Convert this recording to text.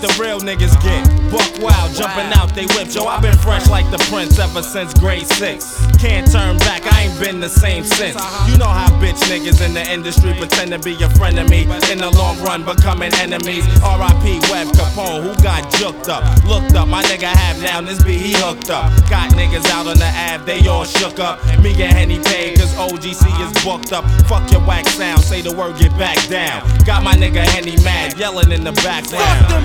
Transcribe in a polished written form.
the real niggas get. Buck wild, jumping out they whips. Yo, I been fresh like the Prince ever since grade 6. Can't turn back, I ain't been the same since. You know how bitch niggas in the industry pretend to be your friend of me. In the long run, becoming enemies. R.I.P. Web Capone, who got juked up. Looked up, my nigga have down this beat, he hooked up. Got niggas out on the Ave, they all shook up. Me and Henny paid, cause OGC is booked up. Fuck your whack sound, say the word, get back down. Got my nigga Henny mad, yelling in the background.